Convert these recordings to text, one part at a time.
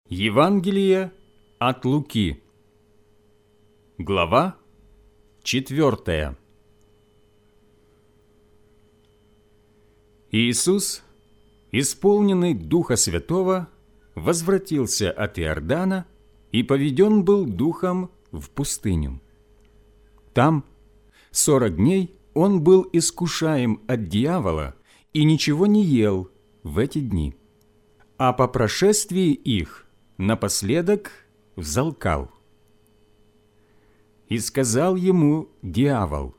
Евангелие от Луки, глава 4. Иисус, исполненный Духа Святого, возвратился от Иордана и поведен был Духом в пустыню. Там 40 дней Он был искушаем от дьявола и ничего не ел в эти дни. А по прошествии их напоследок взалкал. И сказал ему дьявол: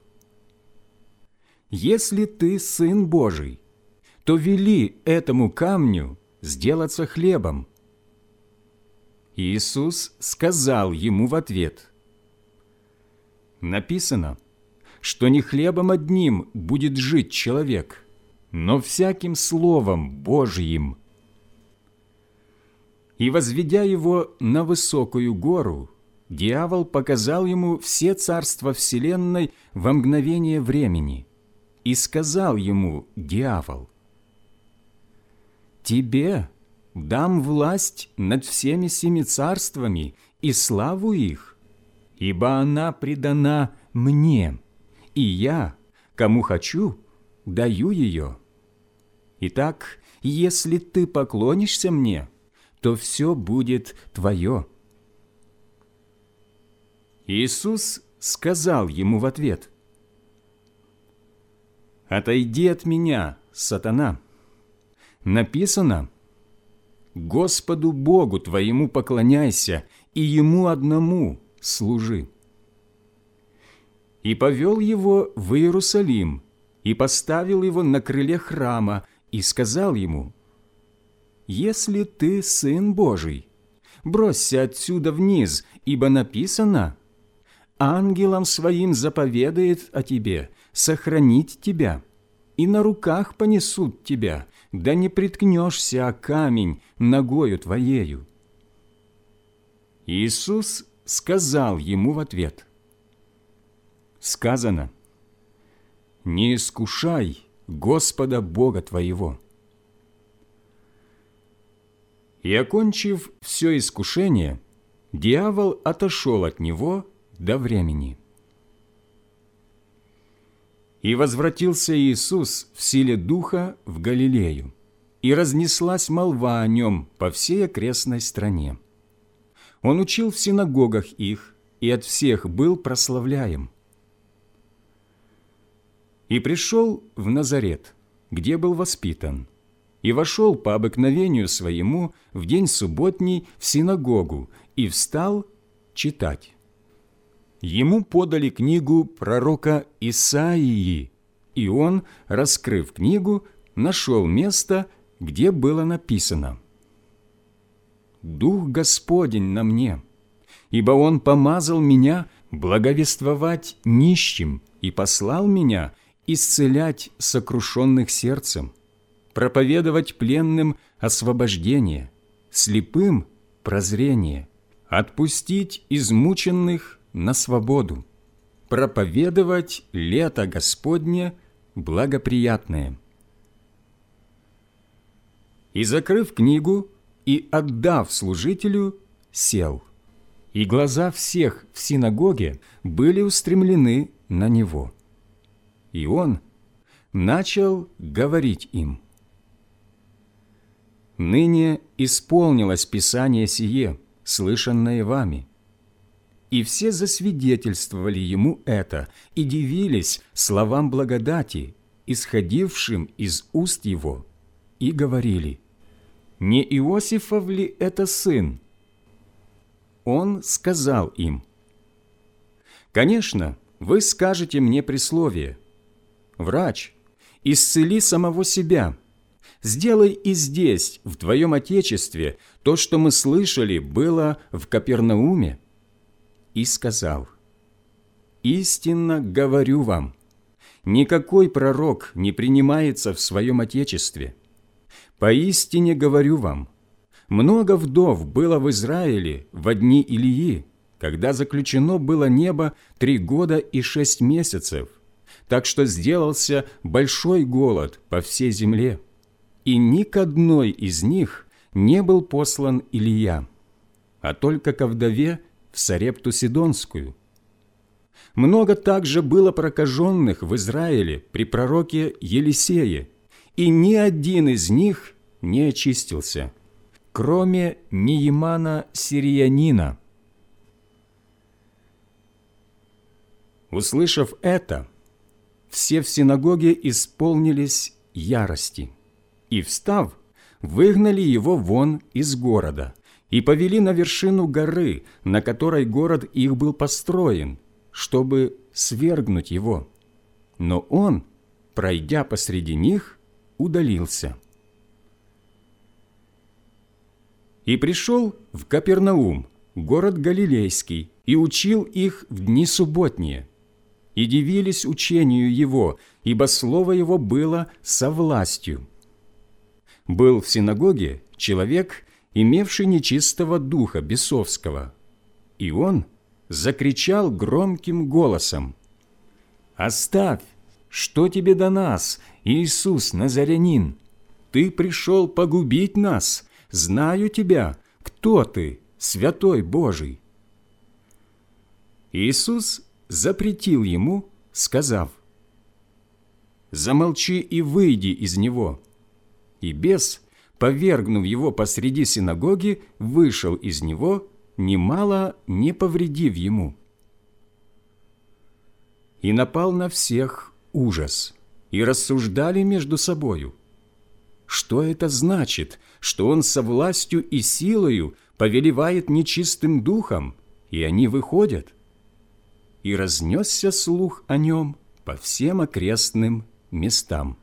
«Если ты Сын Божий, то вели этому камню сделаться хлебом». Иисус сказал ему в ответ: «Написано, что не хлебом одним будет жить человек, но всяким словом Божьим». И, возведя его на высокую гору, дьявол показал ему все царства вселенной во мгновение времени, и сказал ему дьявол: «Тебе дам власть над всеми семи царствами и славу их, ибо она предана мне, и я, кому хочу, даю ее. Итак, если ты поклонишься мне, то все будет твое». Иисус сказал ему в ответ: «Отойди от меня, сатана. Написано: Господу Богу твоему поклоняйся и Ему одному служи». И повел его в Иерусалим, и поставил его на крыле храма, и сказал ему: «Если ты Сын Божий, бросься отсюда вниз, ибо написано: ангелам своим заповедает о тебе сохранить тебя, и на руках понесут тебя, да не приткнешься о камень ногою твоею». Иисус сказал ему в ответ: «Сказано: не искушай Господа Бога твоего». И, окончив все искушение, дьявол отошел от него до времени. И возвратился Иисус в силе Духа в Галилею, и разнеслась молва о Нем по всей окрестной стране. Он учил в синагогах их, и от всех был прославляем. И пришел в Назарет, где был воспитан, и вошел по обыкновению своему в день субботний в синагогу и встал читать. Ему подали книгу пророка Исаии, и он, раскрыв книгу, нашел место, где было написано: «Дух Господень на мне, ибо Он помазал меня благовествовать нищим и послал меня исцелять сокрушенных сердцем, проповедовать пленным освобождение, слепым прозрение, отпустить измученных на свободу, проповедовать лето Господне благоприятное». И, закрыв книгу и отдав служителю, сел, и глаза всех в синагоге были устремлены на него. И он начал говорить им: «Ныне исполнилось Писание сие, слышанное вами». И все засвидетельствовали ему это и дивились словам благодати, исходившим из уст его, и говорили: «Не Иосифов ли это сын?» Он сказал им: «Конечно, вы скажете мне присловие: Врач, исцели самого себя. Сделай и здесь, в твоем Отечестве, то, что мы слышали, было в Капернауме». И сказал: «Истинно говорю вам, никакой пророк не принимается в своем Отечестве. Поистине говорю вам, много вдов было в Израиле во дни Илии, когда заключено было небо 3 года и 6 месяцев, так что сделался большой голод по всей земле, и ни к одной из них не был послан Илия. а только ко вдове в Сарепту Сидонскую. Много также было прокаженных в Израиле при пророке Елисее, и ни один из них не очистился, кроме Неемана сириянина». Услышав это, все в синагоге исполнились ярости, и, встав, выгнали его вон из города и повели на вершину горы, на которой город их был построен, чтобы свергнуть его. Но он, пройдя посреди них, удалился. И пришел в Капернаум, город Галилейский, и учил их в дни субботние. И дивились учению его, ибо слово его было со властью. Был в синагоге человек, имевший нечистого духа бесовского, и он закричал громким голосом: «Оставь! Что тебе до нас, Иисус Назарянин? Ты пришел погубить нас. Знаю тебя, кто ты, Святой Божий». Иисус запретил ему, сказав: «Замолчи и выйди из него». И бес, повергнув его посреди синагоги, вышел из него, немало не повредив ему. И напал на всех ужас, и рассуждали между собою: что это значит, что он со властью и силою повелевает нечистым духом, и они выходят? И разнесся слух о нем по всем окрестным местам.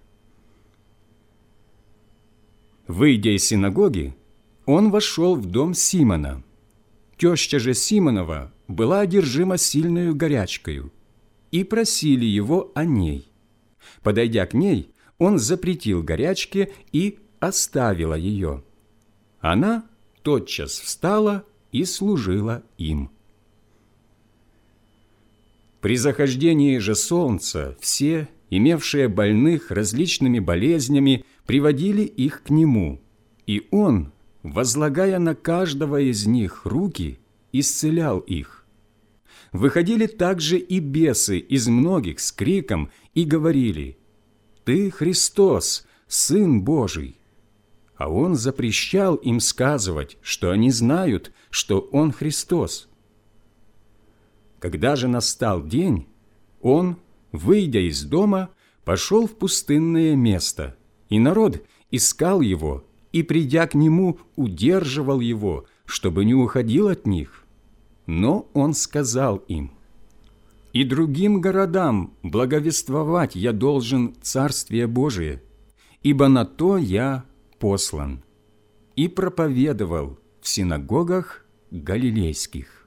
Выйдя из синагоги, он вошел в дом Симона. Теща же Симонова была одержима сильною горячкою, и просили его о ней. Подойдя к ней, он запретил горячке и оставила ее. Она тотчас встала и служила им. При захождении же солнца все, имевшие больных различными болезнями, приводили их к нему, и он, возлагая на каждого из них руки, исцелял их. Выходили также и бесы из многих с криком и говорили: «Ты Христос, Сын Божий». А он запрещал им сказывать, что они знают, что он Христос. Когда же настал день, он, выйдя из дома, пошел в пустынное место, и народ искал его, и, придя к нему, удерживал его, чтобы не уходил от них. Но он сказал им: «И другим городам благовествовать я должен Царствие Божие, ибо на то я послан». И проповедовал в синагогах галилейских.